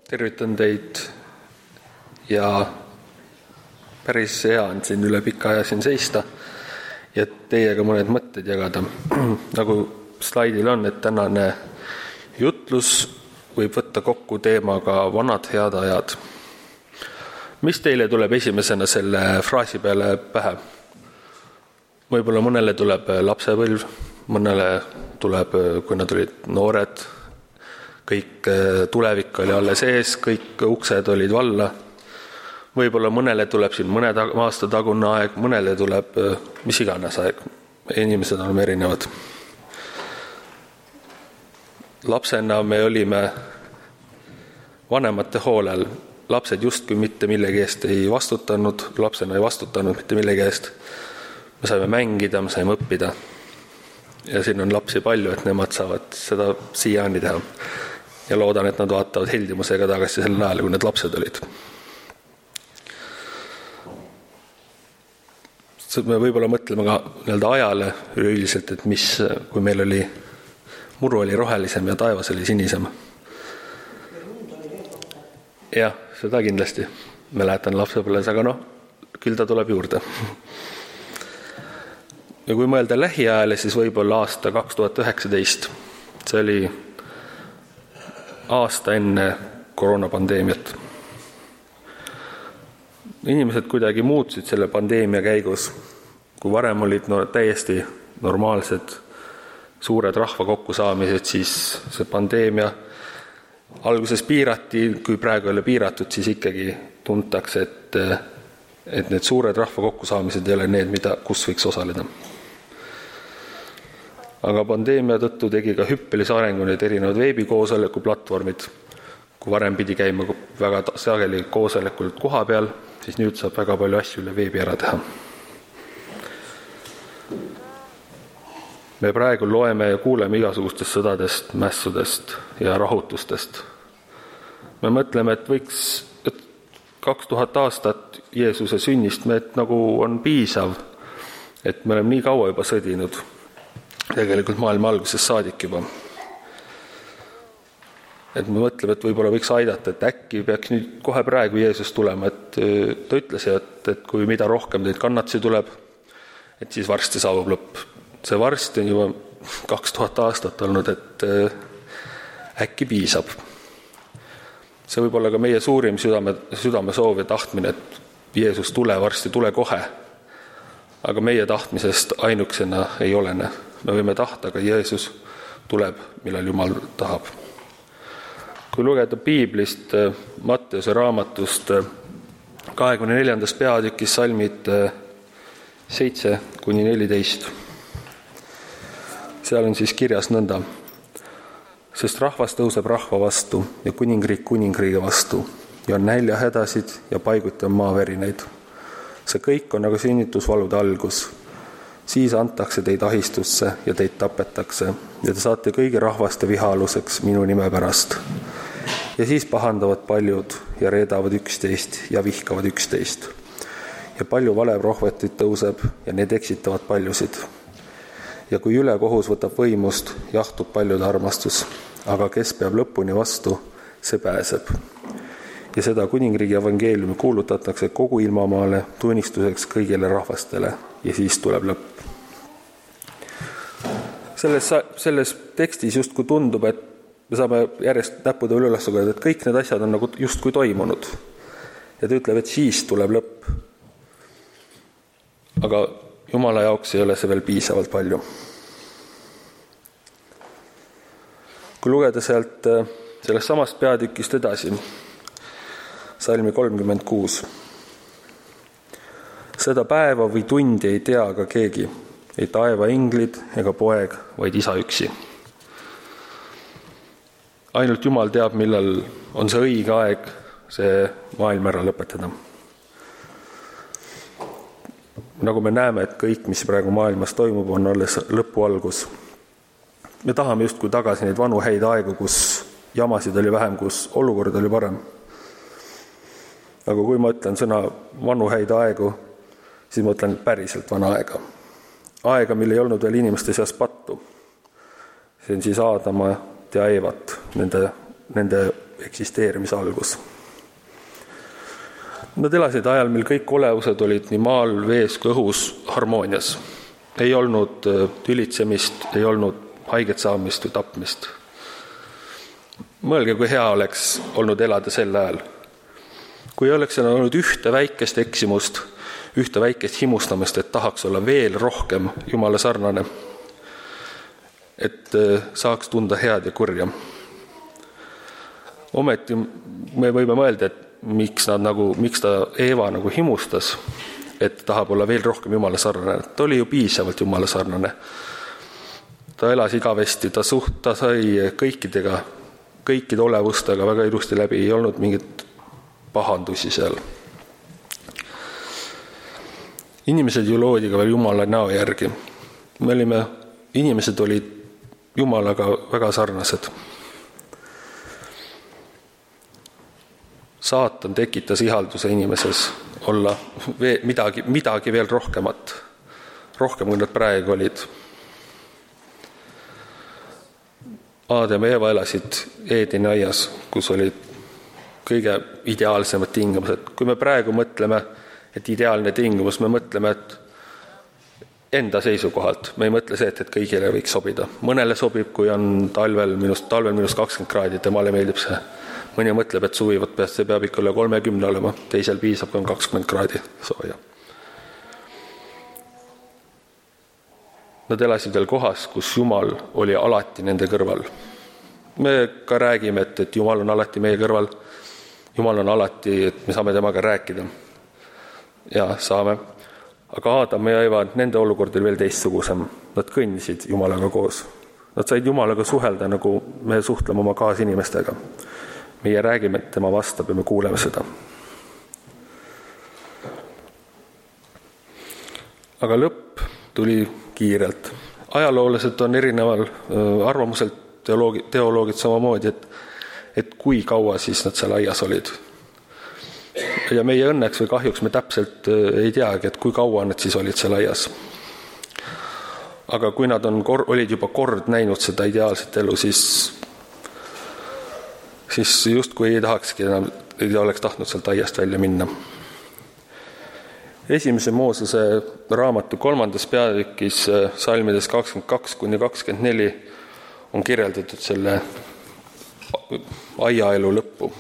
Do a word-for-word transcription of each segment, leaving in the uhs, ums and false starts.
tervitan teid ja päris hea on siin üle pika aja siin seista ja teiega mõned mõtted jagada. Nagu slaidil on, et tänane jutlus võib võtta kokku teemaga vanad head ajad. Mis teile tuleb esimesena selle fraasi peale pähe? Võib-olla mõnele tuleb lapsepõlv, mõnele tuleb, kui nad olid noored, kõik tulevik oli alles ees, kõik uksed olid valla. Võib-olla mõnele tuleb siin mõne aasta tagune aeg, mõnele tuleb mis iganes aeg. Inimesed on erinevad. Lapsena me olime vanemate hoolel. Lapsed justkui mitte millegi eest ei vastutanud, lapsena ei vastutanud mitte millegi eest. Me saime mängida, me saime õppida. Ja siin on lapsi palju, et nemad saavad seda siiani teha. Ja loodan, et nad vaatavad heldimusega tagasi selle ajal, kui need lapsed olid. Me võib-olla mõtleme ka nii-öelda ajale üleüldiselt, et mis, kui meil oli, muru oli rohelisem ja taevas oli sinisem. Jah, seda kindlasti. Me lähetan lapsepõlves, aga noh, küll ta tuleb juurde. Ja kui mõelda lähiajale, siis võib-olla aasta kaks tuhat üheksateist. See oli aasta enne koroonapandeemiat. Inimesed kuidagi muutsid selle pandeemia käigus. Kui varem olid no, täiesti normaalsed suured rahva kokkusaamised, siis see pandeemia alguses piirati, kui praegu ei ole piiratud, siis ikkagi tuntakse, et, et need suured rahva kokkusaamised ei ole need, mida, kus võiks osaleda. Aga pandeemia tõttu tegi ka hüppelise arengu need erinevad veebikoosoleku platvormid. Kui varem pidi käima väga sageli koosolekult koha peal, siis nüüd saab väga palju asju üle veebi ära teha. Me praegu loeme ja kuuleme igasugustest sõdadest, mässudest ja rahutustest. Me mõtleme, et võiks et kaks tuhat aastat Jeesuse sünnist me et nagu on piisav, et me oleme nii kaua juba sõdinud. Tegelikult maailma alguses saadik juba. Et me mõtleme, et võib-olla võiks aidata, et äkki peaks nüüd kohe praegu Jeesus tulema, et ta ütles, et, et kui mida rohkem teid kannatusi tuleb, et siis varsti saabub lõpp. See varsti on juba kaks tuhat aastat olnud, et äkki piisab. See võib olla ka meie suurim südame, südame soov ja tahtmine, et Jeesus tule varsti, tule kohe. Aga meie tahtmisest ainuksena ei olene. Me võime tahta, aga Jeesus tuleb, millal Jumal tahab. Kui lugeda Piiblist, Matteuse raamatust kahekümne neljandast peatükis salmid seitse kuni neliteist. Seal on siis kirjas nõnda. Sest rahvas tõuseb rahva vastu ja kuningriik kuningriigi vastu ja on näljahädasid ja paiguti on maaverineid. See kõik on aga sünnitusvalude algus. Siis antakse teid ahistusse ja teid tapetakse ja te saate kõigi rahvaste vihaaluseks minu nime pärast. Ja siis pahandavad paljud ja reedavad üksteist ja vihkavad üksteist. Ja palju valeprohvetit tõuseb ja need eksitavad paljusid. Ja kui ülekohus võtab võimust, jahtub paljude armastus, aga kes peab lõpuni vastu, see pääseb. Ja seda kuningriigi evangeeliumi kuulutatakse kogu ilmamaale tunnistuseks kõigile rahvastele ja siis tuleb lõpp. Selles, selles tekstis justkui tundub, et me saame järjest näppude üles lugeda, et kõik need asjad on nagu justkui toimunud. Ja ta ütleb, et siis tuleb lõpp. Aga Jumala jaoks ei ole see veel piisavalt palju. Kui lugeda sealt sellest samast peatükist edasi, salmi kolmkümmend kuus. Seda päeva või tundi ei tea aga keegi, ei taeva inglid ega poeg, vaid isa üksi. Ainult Jumal teab, millal on see õige aeg see maailm ära lõpetada. Nagu me näeme, et kõik, mis praegu maailmas toimub, on alles lõpu algus. Me tahame justkui tagasi neid vanu häid aegu, kus jamasid oli vähem, kus olukord oli parem. Aga kui ma ütlen sõna vanu häid aegu, siis ma ütlen päriselt vana aega. Aega, mil ei olnud veel inimeste seas pattu. See on siis Aadama ja Eevat, nende, nende eksisteerimise algus. Nad elasid ajal, mil kõik olevused olid nii maal, vees kui õhus harmoonias. Ei olnud tülitsemist, ei olnud haiget saamist või tapmist. Mõelge, kui hea oleks olnud elada sel ajal. Kui oleks olnud ühte väikest eksimust, ühte väikest himustamist, et tahaks olla veel rohkem Jumala sarnane, et saaks tunda head ja kurja. Ometi me võime mõelda, et miks, nad nagu, miks ta Eeva nagu himustas, et tahab olla veel rohkem Jumala sarnane. Ta oli ju piisavalt Jumala sarnane. Ta elas igavesti, ta, suht, ta sai kõikidega, kõikide olevustega väga ilusti läbi, ei olnud mingit pahandusi seal. Inimesed ju loodi ka veel Jumala näo järgi. Me olime, inimesed olid Jumalaga väga sarnased. Saatan tekitas ihalduse inimeses olla midagi, midagi veel rohkemat, rohkem kui nad praegu olid. Aadam ja Eeva elasid Eedeni aias, kus olid kõige ideaalsemad tingimused. Kui me praegu mõtleme, et ideaalne tingimus, me mõtleme, et enda seisukohalt, me ei mõtle see, et, et kõigile võiks sobida. Mõnele sobib, kui on talvel minust, talvel minust kakskümmend kraadi, temale meeldib see. Mõni mõtleb, et suvivat peast see peab ikka üle kolmekümne olema, teisel piisab, kui on kakskümmend kraadi sooja. Nad elasid veel kohas, kus Jumal oli alati nende kõrval. Me ka räägime, et, et Jumal on alati meie kõrval. Jumal on alati, et me saame temaga rääkida. Ja saame. Aga Aadam ja Eeva, nende olukord oli veel teistsugusem. Nad kõndisid Jumalaga koos. Nad said Jumalaga suhelda, nagu me suhtleme oma kaasinimestega. Meie räägime, et tema vastab ja me kuuleme seda. Aga lõpp tuli kiirelt. Ajaloolased on erineval arvamusel, teoloogid, teoloogid samamoodi, et, et kui kaua siis nad seal aias olid. Ja meie õnneks või kahjuks me täpselt ei teagi, et kui kaua nad siis olid seal aias. Aga kui nad on, olid juba kord näinud seda ideaalset elu, siis siis just kui ei tahakski enam, ei oleks tahtnud sealt aiast välja minna. Esimese Moosese raamatu kolmandas peatükis salmides kakskümmend kaks kuni kakskümmend neli on kirjeldatud selle aiaelu lõppu.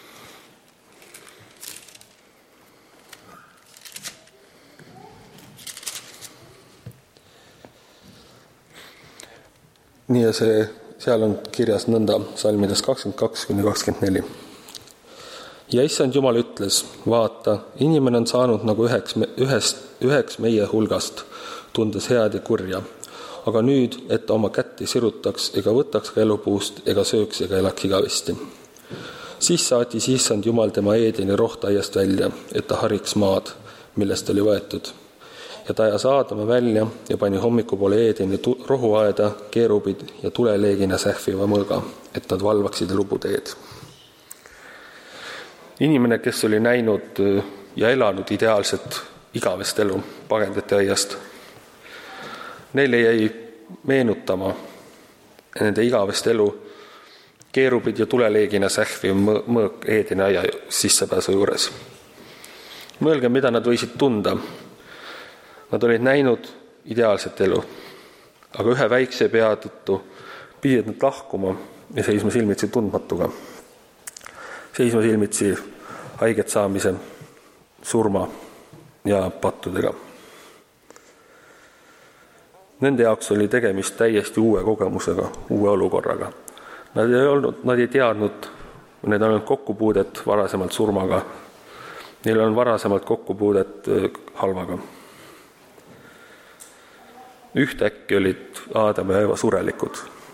Nii ja see seal on kirjas nõnda salmides kakskümmend kaks kuni kakskümmend neli. Ja issand Jumal ütles, vaata, inimene on saanud nagu üheks, ühest, üheks meie hulgast, tundes head ja kurja. Aga nüüd, et ta oma kätt ei sirutaks ega võtaks ka elupuust ega sööks ega elaks igavesti. Siis saatis issand Jumal tema Eedeni rohtaiast välja, et ta hariks maad, millest oli võetud. Ja ta ajas Aadama välja ja pani hommikupoole Eedeni rohuaeda, keerubid ja tuleleegina sähviva mõõga, et nad valvaksid eluputeed. Inimene, kes oli näinud ja elanud ideaalset igavest elu pagendate aiast, neile jäi meenutama nende igavest elu keerubid ja tuleleegina sähviv mõõk Eedeni aia sissepääsu juures. Mõelge, mida nad võisid tunda. Nad olid näinud ideaalset elu, aga ühe väikse pea tõttu pidid nad lahkuma ja seisma silmitsi tundmatuga. Seisma silmitsi haiget saamise, surma ja pattudega. Nende jaoks oli tegemist täiesti uue kogemusega, uue olukorraga. Nad ei olnud, nad ei teadnud, need on olnud kokkupuudet varasemalt surmaga. Neil on varasemalt kokkupuudet halvaga. Ühtäkki olid Aadam ja Eeva surelikud.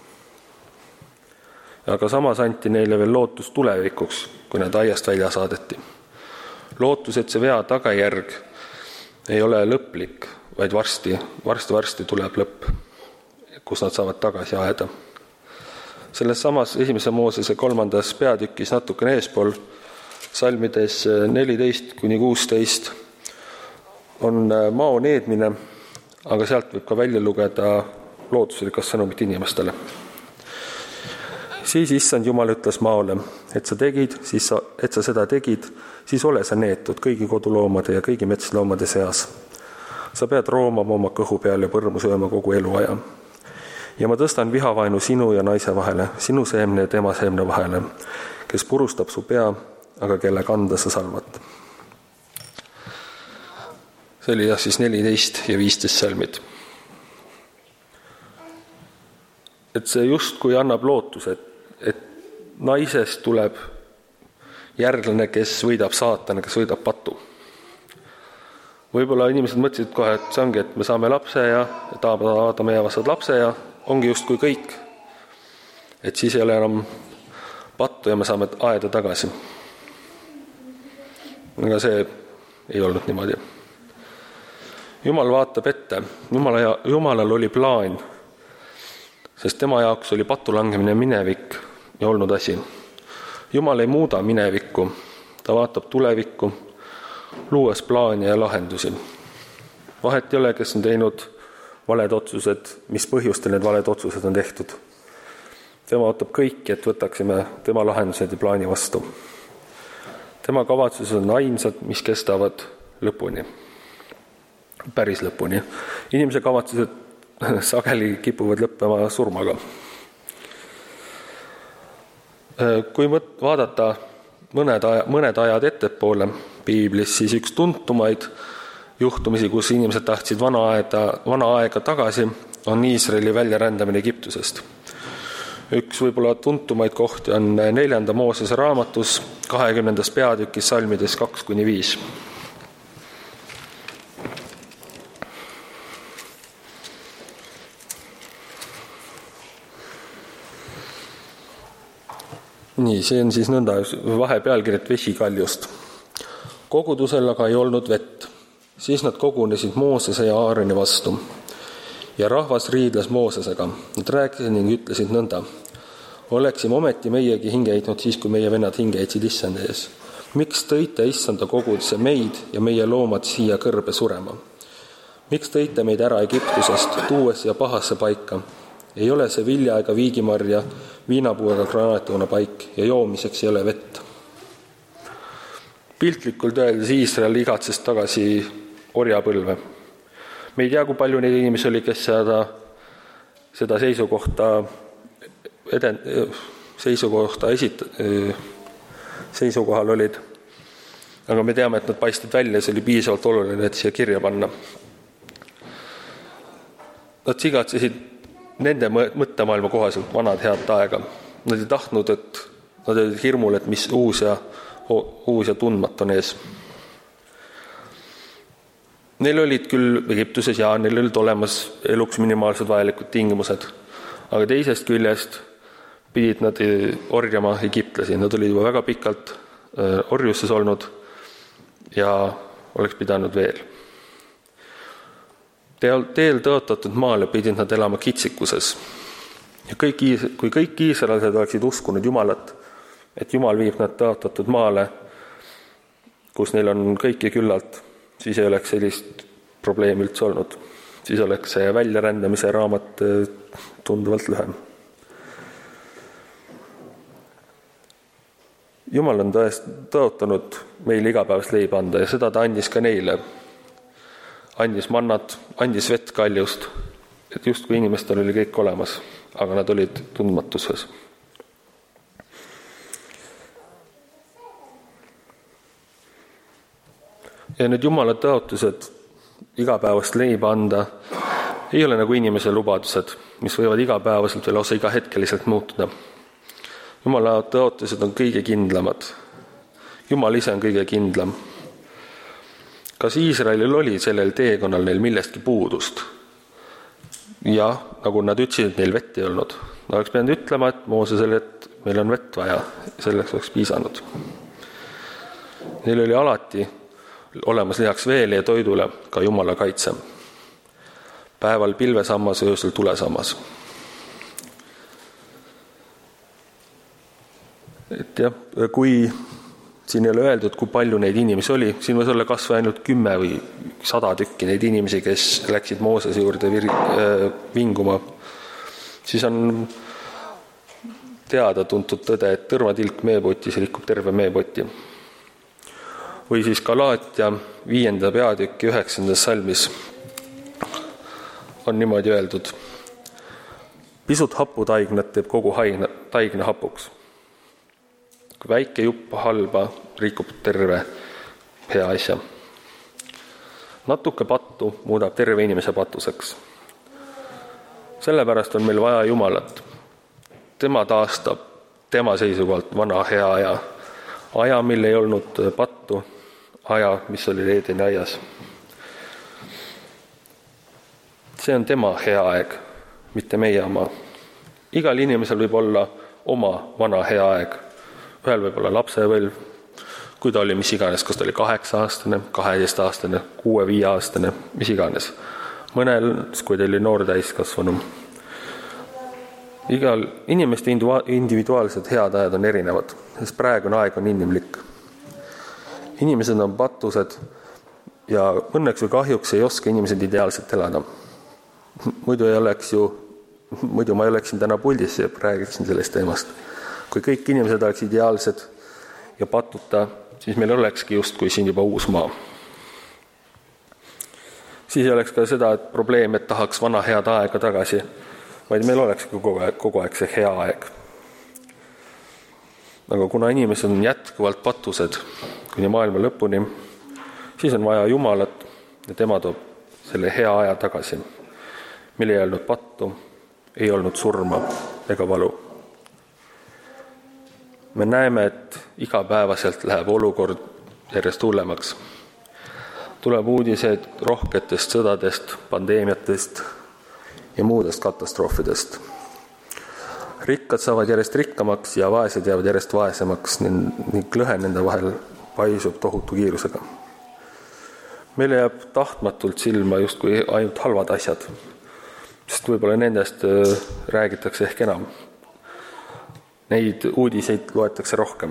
Aga samas anti neile veel lootus tulevikuks, kui nad aiast välja saadeti. Lootus, et see vea tagajärg ei ole lõplik, vaid varsti, varsti, varsti tuleb lõpp, kus nad saavad tagasi aeda. Selles samas esimese Moosese kolmandas peatükis natukene eespool, salmides neliteist kuni kuusteist, on mao needmine, aga sealt võib ka välja lugeda lootusrikas sõnumit inimestele. Siis issand Jumal ütles maole, et sa tegid, siis sa, et sa seda tegid, siis ole sa neetud kõigi koduloomade ja kõigi metsloomade seas. Sa pead roomama oma kõhu peal ja põrmu sööma kogu eluaja. Ja ma tõstan vihavainu sinu ja naise vahele, sinu seemne ja tema seemne vahele, kes purustab su pea, aga kelle kanda sa salvad. See oli jah siis neliteist ja viisteist salmid. Et see justkui annab lootuse, et, et naisest tuleb järglane, kes võidab saatana, kes võidab patu. Võib-olla inimesed mõtlesid kohe, et see ongi, et me saame lapse ja Aadam ja Eeva saavad lapse ja ongi justkui kõik. Et siis ei ole enam pattu ja me saame aeda tagasi. Aga see ei olnud niimoodi. Jumal vaatab ette. Jumala, Jumalal oli plaan, sest tema jaoks oli patu langemine minevik ja olnud asi. Jumal ei muuda minevikku, ta vaatab tulevikku, luues plaani ja lahendusi. Vahet ei ole, kes on teinud valed otsused, mis põhjustel need valed otsused on tehtud. Tema ootab kõiki, et võtaksime tema lahendused ja plaani vastu. Tema kavatsused on ainsad, mis kestavad lõpuni. Päris lõpuni. Inimese kavatsused sageli kipuvad lõppema surmaga. Kui vaadata mõned, aja, mõned ajad ettepoole piiblis, siis üks tuntumaid juhtumisi, kus inimesed tahtsid vana aega, vana aega tagasi, on Iisraeli väljarändamine Egiptusest. Üks võib-olla tuntumaid kohti on neljanda Moosese raamatus kahekümnendas peatükis salmides kaks kuni viis. Nii, see on siis nõnda vahepealkiri, et vesikaljust. Kogudusel aga ei olnud vett. Siis nad kogunesid Moosese ja Aaroni vastu. Ja rahvas riidles Moosesega. Nad rääkisid ning ütlesid nõnda. Oleksime ometi meiegi hinge heitnud siis, kui meie vennad hinge heitsid issand ees. Miks tõite issanda kogudusse meid ja meie loomad siia kõrbe surema? Miks tõite meid ära Egiptusest, tuues ja pahasse paika? Ei ole see vilja ega viigimarja, viinapuu ega granaatõuna paik ja joomiseks ei ole vett. Piltlikult öeldes Iisrael igatses tagasi orjapõlve. Me ei tea, kui palju neid inimesi oli, kes seda, seda seisukohta, eden, seisukohta esit, seisukohal olid. Aga me teame, et nad paistid välja, see oli piisavalt oluline, et siia kirja panna. Nad igatsesid nende mõttemaailma kohaselt vanad head aega. Nad ei tahtnud, et nad olid hirmul, et mis uus ja, uus ja tundmat on ees. Neil olid küll Egiptuses ja neil olid olemas eluks minimaalsed vajalikud tingimused, aga teisest küljest pidid nad orjama egiptlasi. Nad olid juba väga pikalt orjuses olnud ja oleks pidanud veel. Teel, teel tõotatud maale pidid nad elama kitsikuses. Ja kõik, kui kõik iisraelased oleksid uskunud Jumalat, et Jumal viib nad tõotatud maale, kus neil on kõiki küllalt, siis ei oleks sellist probleemi üldse olnud. Siis oleks see väljarändamise raamat tunduvalt lühem. Jumal on tõest tõotanud meile igapäevast leiba anda ja seda ta andis ka neile. Andis mannat, andis vett kaljust, et just kui inimestel oli kõik olemas, aga nad olid tundmatuses. Ja need Jumala tõotused igapäevast leiba anda ei ole nagu inimese lubadused, mis võivad igapäevaselt või lausa igahetkeliselt muutuda. Jumala tõotused on kõige kindlamad. Jumal ise on kõige kindlam. Kas Iisraelil oli sellel teekonnal neil millestki puudust? Ja, nagu nad ütlesid, et neil vett ei olnud. Nad oleks pidanud ütlema, et Moosesele, et meil on vett vaja, selleks oleks piisanud. Neil oli alati olemas lisaks veele ja toidule ka Jumala kaitse. Päeval pilvesammas, öösel tulesammas. Et jah, kui siin ei ole öeldud, kui palju neid inimesi oli. Siin võis olla kas või ainult kümme või sada tükki neid inimesi, kes läksid Moosese juurde vir- äh, vinguma. Siis on teada-tuntud tõde, et tõrvatilk meepotis rikub terve meepoti. Või siis Galaatia viienda peatüki üheksandas salmis on niimoodi öeldud: pisut haputaignat teeb kogu haigna, taigna hapuks. Kui väike jupp halba rikub terve hea asja. Natuke pattu muudab terve inimese patuseks. Sellepärast on meil vaja Jumalat. Tema taastab tema seisukohalt vana hea aja. Aja, mil ei olnud pattu, aja, mis oli Eedeni aias. See on tema hea aeg, mitte meie oma. Igal inimesel võib olla oma vana hea aeg. Ühel võib olla lapsepõlv, kui ta oli mis iganes, kas ta oli kaheksa aastane, kaheteist aastane, kuue viie aastane, mis iganes. Mõnel, kui ta oli noor täiskasvanu. Igal inimeste individuaalsed head ajad on erinevad, sest praegune aeg on inimlik. Inimesed on patused ja õnneks või kahjuks ei oska inimesed ideaalselt elada. Muidu ei oleks ju, muidu ma ei oleksin täna puldis ja räägiksin sellest teemast. Kui kõik inimesed oleks ideaalsed ja patuta, siis meil olekski justkui siin juba uus maa. Siis ei oleks ka seda, et probleem, et tahaks vana head aega tagasi, vaid meil oleks kogu aeg, kogu aeg see hea aeg. Aga kuna inimesed on jätkuvalt patused kuni maailma lõpuni, siis on vaja Jumalat ja tema toob selle hea aja tagasi. Meil ei olnud pattu, ei olnud surma ega valu. Me näeme, et igapäevaselt läheb olukord järjest hullemaks. Tuleb uudised rohketest sõdadest, pandeemiatest ja muudest katastroofidest. Rikkad saavad järjest rikkamaks ja vaesed jäävad järjest vaesemaks ning lõhe nende vahel paisub tohutu kiirusega. Meile jääb tahtmatult silma justkui ainult halvad asjad, sest võib-olla nendest räägitakse ehk enam. Neid uudiseid loetakse rohkem.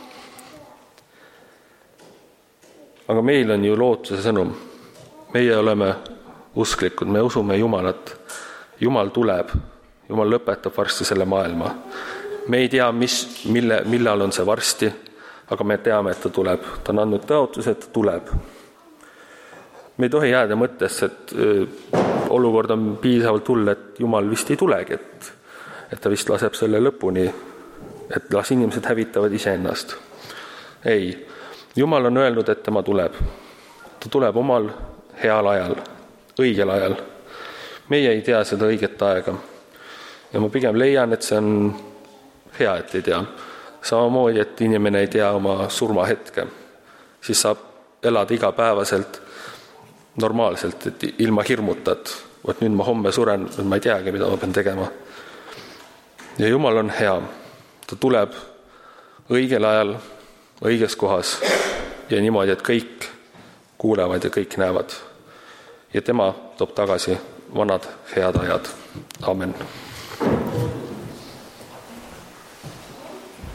Aga meil on ju lootuse sõnum. Meie oleme usklikud, me usume Jumalat. Jumal tuleb, Jumal lõpetab varsti selle maailma. Me ei tea, mis, mille, millal on see varsti, aga me teame, et ta tuleb. Ta on andnud tõotuse, et ta tuleb. Me ei tohi jääda mõttesse, et olukord on piisavalt hull, et Jumal vist ei tulegi, et, et ta vist laseb selle lõpuni, et las inimesed hävitavad iseennast. Ei, Jumal on öelnud, et tema tuleb. Ta tuleb omal heal ajal, õigel ajal. Meie ei tea seda õiget aega. Ja ma pigem leian, et see on hea, et ei tea. Samamoodi, et inimene ei tea oma surmahetke. Siis saab elada igapäevaselt normaalselt, et ilma hirmutat. Võt nüüd ma homme suren, ma ei teagi, mida ma pean tegema. Ja Jumal on hea. Ta tuleb õigel ajal, õiges kohas ja niimoodi, et kõik kuulevad ja kõik näevad. Ja tema toob tagasi vanad head ajad. Amen.